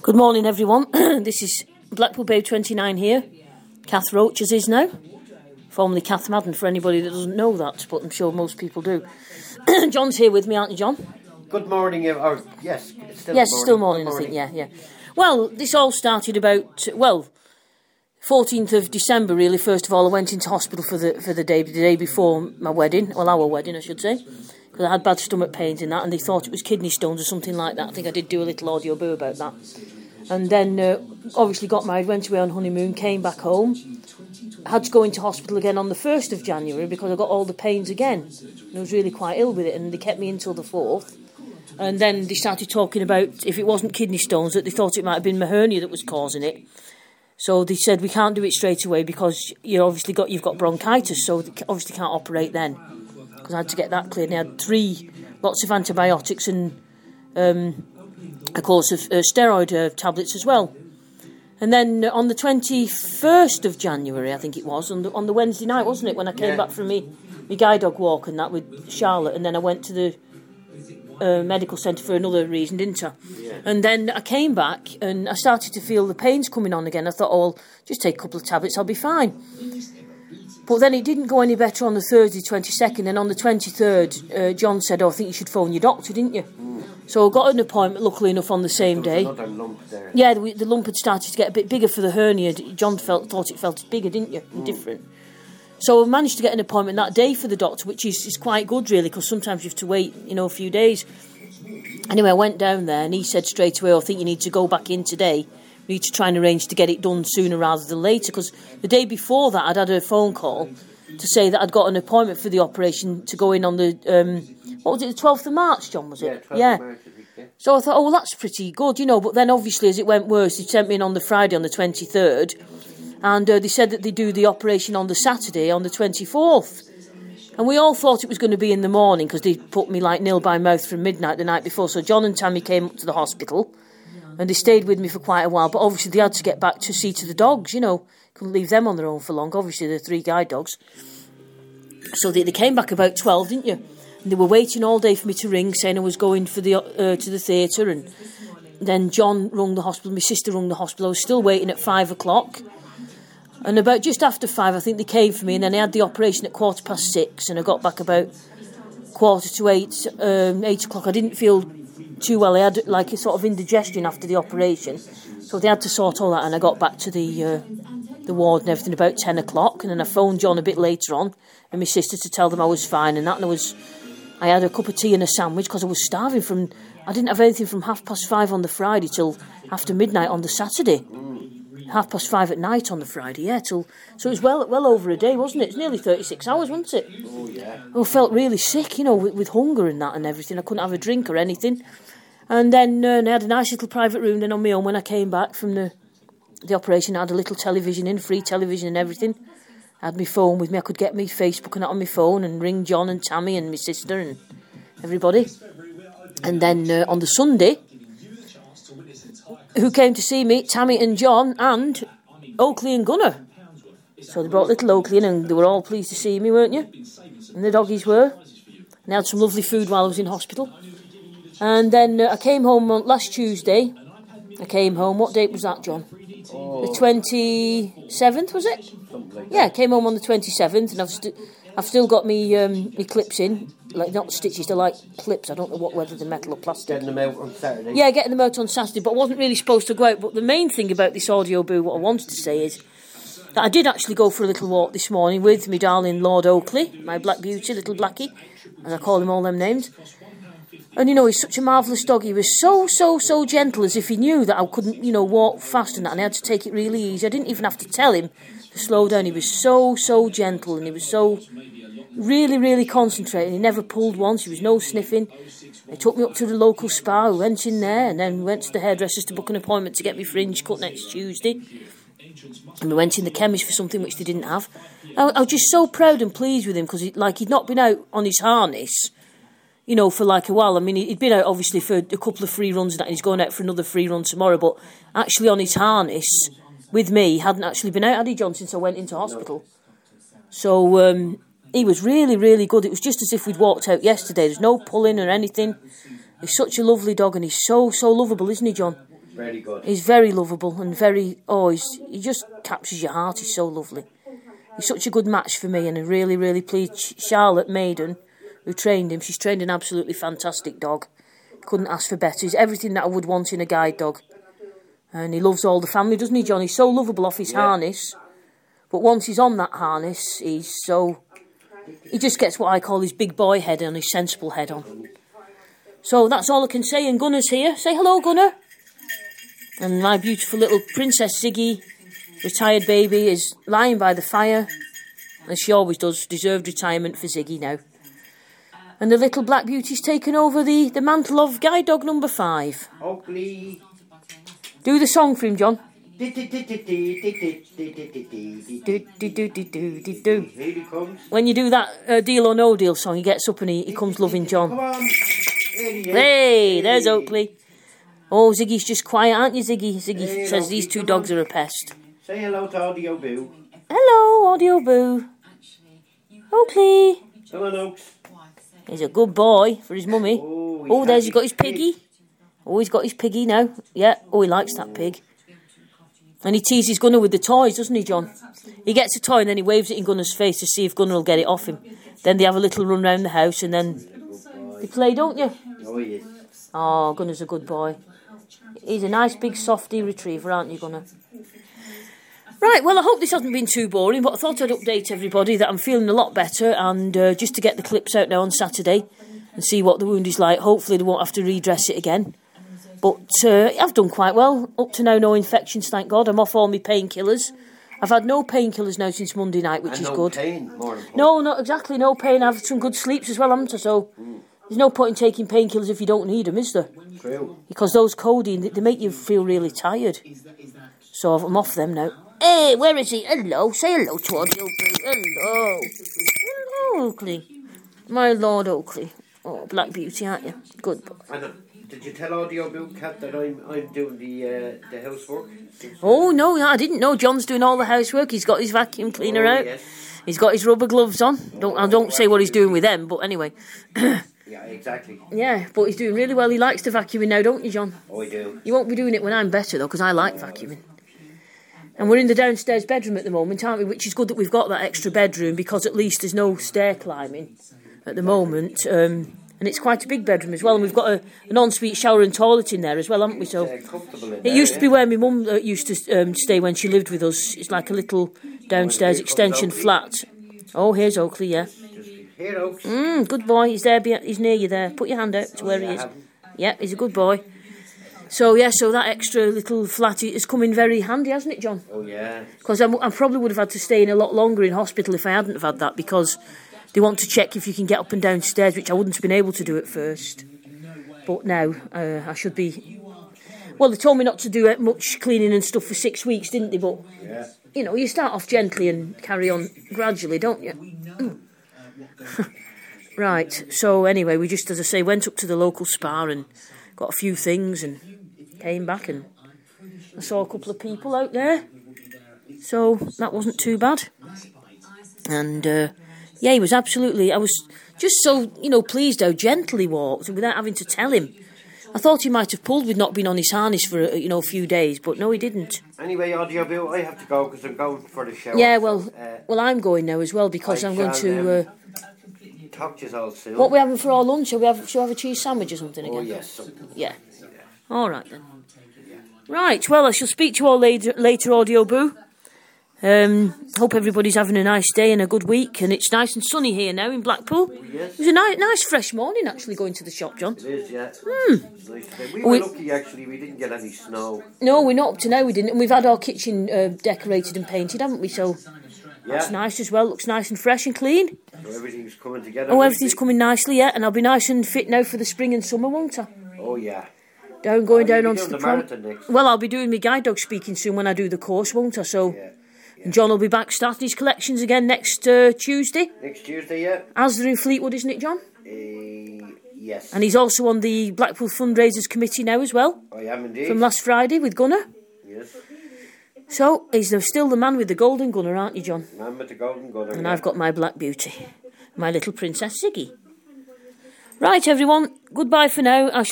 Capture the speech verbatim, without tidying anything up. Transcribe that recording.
Good morning, everyone. This is Blackpool Babe twenty-nine here. Kath Roach as is now. Formerly Kath Madden, for anybody that doesn't know that, but I'm sure most people do. John's here with me, aren't you, John? Good morning, or yes, it's still yes, morning. still morning, morning, I think, yeah, yeah. Well, this all started about, well, fourteenth of December, really. First of all, I went into hospital for the for the day, the day before my wedding, well, our wedding, I should say, because I had bad stomach pains and that, and they thought it was kidney stones or something like that. I think I did do a little audio boo about that. And then, uh, obviously got married, went away on honeymoon, came back home. Had to go into hospital again on the first of January because I got all the pains again. And I was really quite ill with it, and they kept me until the fourth. And then they started talking about, if it wasn't kidney stones, that they thought it might have been my hernia that was causing it. So they said, we can't do it straight away because you obviously got, you've got bronchitis, so they obviously can't operate then. Because I had to get that cleared. And I had three, lots of antibiotics and, um, a course of uh, steroid uh, tablets as well. And then uh, on the twenty-first of January, I think it was, on the, on the Wednesday night, wasn't it, when I came yeah. back from me, my guide dog walk and that with Charlotte, and then I went to the uh, medical centre for another reason, didn't I? Yeah. And then I came back and I started to feel the pains coming on again. I thought, oh, I'll just take a couple of tablets, I'll be fine. But then it didn't go any better on the Thursday, twenty-second, and on the twenty-third, uh, John said, oh, I think you should phone your doctor, didn't you? Mm. So I got an appointment, luckily enough, on the same day. Another lump there. Yeah, the, the lump had started to get a bit bigger for the hernia. John felt thought it felt bigger, didn't you? Mm. Different. So I managed to get an appointment that day for the doctor, which is, is quite good, really, because sometimes you have to wait, you know, a few days. Anyway, I went down there, and he said straight away, oh, I think you need to go back in today. We need to try and arrange to get it done sooner rather than later, because the day before that, I'd had a phone call to say that I'd got an appointment for the operation to go in on the, um, what was it, the twelfth of March, John, was it? Yeah, twelfth of March. Yeah. So I thought, oh, well, that's pretty good, you know, but then obviously as it went worse, they sent me in on the Friday on the twenty-third, and uh, they said that they do the operation on the Saturday on the twenty-fourth. And we all thought it was going to be in the morning, because they put me like nil by mouth from midnight the night before. So John and Tammy came up to the hospital, and they stayed with me for quite a while, but obviously they had to get back to see to the dogs, you know. Couldn't leave them on their own for long, obviously the three guide dogs. So they, they came back about twelve, didn't you? And they were waiting all day for me to ring, saying I was going for the uh, to the theatre, and then John rung the hospital, my sister rung the hospital. I was still waiting at five o'clock. And about just after five, I think they came for me, and then they had the operation at quarter past six, and I got back about quarter to eight, um, eight o'clock. I didn't feel too well. I had like a sort of indigestion after the operation, so they had to sort all that, and I got back to the uh, the ward and everything about ten o'clock, and then I phoned John a bit later on and my sister to tell them I was fine and that, and I was I had a cup of tea and a sandwich because I was starving from I didn't have anything from half past five on the Friday till after midnight on the Saturday. Mm. Half past five at night on the Friday, yeah, till so it was well well over a day, wasn't it? It's nearly thirty-six hours, wasn't it? Oh yeah. I felt really sick, you know, with, with hunger and that and everything. I couldn't have a drink or anything. And then uh, I had a nice little private room then on my own when I came back from the the operation. I had a little television in, free television and everything. I had my phone with me. I could get me Facebook and that on my phone and ring John and Tammy and my sister and everybody. And then uh, on the Sunday, who came to see me? Tammy and John and Oakley and Gunnar. So they brought little Oakley in, and they were all pleased to see me, weren't you? And the doggies were. And I had some lovely food while I was in hospital. And then uh, I came home on last Tuesday. I came home. What date was that, John? Oh. The twenty-seventh, was it? Like yeah, I came home on the twenty-seventh, and I've, st- I've still got me um, me clips in. Like, not stitches, they're like clips. I don't know what whether they're metal or plastic. Getting them out on Saturday? Yeah, getting them out on Saturday, but I wasn't really supposed to go out. But the main thing about this audio boo, what I wanted to say is that I did actually go for a little walk this morning with me darling Lord Oakley, my black beauty, little blackie, as I call him all them names. And, you know, he's such a marvellous dog. He was so, so, so gentle, as if he knew that I couldn't, you know, walk fast and that, and I had to take it really easy. I didn't even have to tell him to slow down. He was so, so gentle, and he was so really, really concentrating. He never pulled once. There was no sniffing. They took me up to the local spa. We went in there, and then we went to the hairdressers to book an appointment to get my fringe cut next Tuesday. And we went in the chemist for something which they didn't have. I, I was just so proud and pleased with him, because, he, like, he'd not been out on his harness, you know, for like a while. I mean, he'd been out obviously for a couple of free runs and that, and he's going out for another free run tomorrow, but actually on his harness with me, he hadn't actually been out, had he, John, since I went into hospital? So um, he was really, really good. It was just as if we'd walked out yesterday. There's no pulling or anything. He's such a lovely dog, and he's so, so lovable, isn't he, John? Very good. He's very lovable and very, oh, he's, he just captures your heart. He's so lovely. He's such a good match for me, and I'm really, really pleased. Charlotte Maiden, who trained him, she's trained an absolutely fantastic dog. Couldn't ask for better. He's everything that I would want in a guide dog. And he loves all the family, doesn't he, John? He's so lovable off his yeah. harness. But once he's on that harness, he's so... He just gets what I call his big boy head on, his sensible head on. So that's all I can say, and Gunner's here. Say hello, Gunner. And my beautiful little Princess Ziggy, retired baby, is lying by the fire, as she always does. Deserved retirement for Ziggy now. And the little black beauty's taken over the, the mantle of guide dog number five. Oakley. Do the song for him, John. Here he comes. When you do that uh, Deal or No Deal song, he gets up and he, he comes loving John. Come on. Hey, there's Oakley. Oh, Ziggy's just quiet, aren't you, Ziggy? Ziggy hey, says Oakley, these two dogs on. Are a pest. Say hello to Audio Boo. Hello, Audio Boo. Oakley. Come on, Oaks. He's a good boy for his mummy. Oh, oh there's he got his piggy. Oh, he's got his piggy now. Yeah, oh, he likes that pig. And he teases Gunner with the toys, doesn't he, John? He gets a toy and then he waves it in Gunner's face to see if Gunner will get it off him. Then they have a little run round the house and then they play, don't you? Oh, yes. Oh, Gunner's a good boy. He's a nice big softy retriever, aren't you, Gunner? Right, well, I hope this hasn't been too boring, but I thought I'd update everybody that I'm feeling a lot better, and uh, just to get the clips out now on Saturday and see what the wound is like. Hopefully they won't have to redress it again. But uh, I've done quite well. Up to now, no infections, thank God. I'm off all my painkillers. I've had no painkillers now since Monday night, which and is no good. Pain, more important. No, not exactly, no pain. I've had some good sleeps as well, haven't I? So mm. there's no point in taking painkillers if you don't need them, is there? True. Because those codeine, they make you feel really tired. So I'm off them now. Hey, where is he? Hello, say hello to Audio Boo. Hello. Hello, Oakley. My Lord Oakley. Oh, Black Beauty, aren't you? Good boy. And, uh, did you tell Audio Boo Cat that I'm I'm doing the uh, the housework? Oh no, I didn't know. John's doing all the housework. He's got his vacuum cleaner oh, out. Yes. He's got his rubber gloves on. Don't I don't say what he's doing with them, but anyway. Yeah, exactly. Yeah, but he's doing really well. He likes the vacuuming now, don't you, John? Oh, I do. You won't be doing it when I'm better though, because I like vacuuming. And we're in the downstairs bedroom at the moment, aren't we? Which is good that we've got that extra bedroom, because at least there's no stair climbing at the moment. Um, and it's quite a big bedroom as well. And we've got a, an ensuite shower and toilet in there as well, haven't we? So it's, uh, comfortable in it there, used yeah? to be where my mum uh, used to um, stay when she lived with us. It's like a little downstairs extension flat. Oh, here's Oakley, yeah. Here, Oaks. Mm, good boy. He's there. He's near you there. Put your hand out to where he is. Yeah, he's a good boy. So, yeah, so that extra little flat has come in very handy, hasn't it, John? Oh, yeah. Because I, I probably would have had to stay in a lot longer in hospital if I hadn't have had that, because they want to check if you can get up and down stairs, which I wouldn't have been able to do at first. But now uh, I should be... Well, they told me not to do much cleaning and stuff for six weeks, didn't they? But, yeah. you know, you start off gently and carry on gradually, don't you? Mm. Right, so anyway, we just, as I say, went up to the local spa and got a few things and came back, and I saw a couple of people out there, so that wasn't too bad. And uh, yeah, he was absolutely, I was just so, you know, pleased how gentle he walked without having to tell him. I thought he might have pulled with not being on his harness for, you know, a few days, but no, he didn't. Anyway, Audio Boo, I have to go because I'm going for the shower. Yeah, well, uh, well, I'm going now as well, because I I'm going shall, to... Um, uh, talk to you all soon. What are we having for our lunch? Shall we have, shall we have a cheese sandwich or something again? Oh, yes, something. Yeah. yeah. All right, then. Right, well, I shall speak to you all later, later Audio Boo. Um, hope everybody's having a nice day and a good week, and it's nice and sunny here now in Blackpool. Oh, yes. It was a nice, nice fresh morning, actually, going to the shop, John. It is, yeah. Mm. Nice. We were we, lucky, actually, we didn't get any snow. No, we're not up to now, we didn't. And we've had our kitchen uh, decorated and painted, haven't we? So yeah. That's nice as well. Looks nice and fresh and clean. So everything's coming together. Oh, everything's coming nicely, yeah. And I'll be nice and fit now for the spring and summer, won't I? Oh, yeah. Down, going oh, down onto the, the marathon next. Well, I'll be doing my guide dog speaking soon when I do the course, won't I? So, yeah, yeah. And John will be back starting his collections again next uh, Tuesday. Next Tuesday, yeah. As they're in Fleetwood, isn't it, John? Uh, yes. And he's also on the Blackpool Fundraisers Committee now as well. I am indeed. From last Friday with Gunner. Yes. So, he's still the man with the golden gunner, aren't you, John? Man with the golden gunner. And yeah. I've got my Black Beauty. My little Princess Ziggy. Right, everyone. Goodbye for now. I shall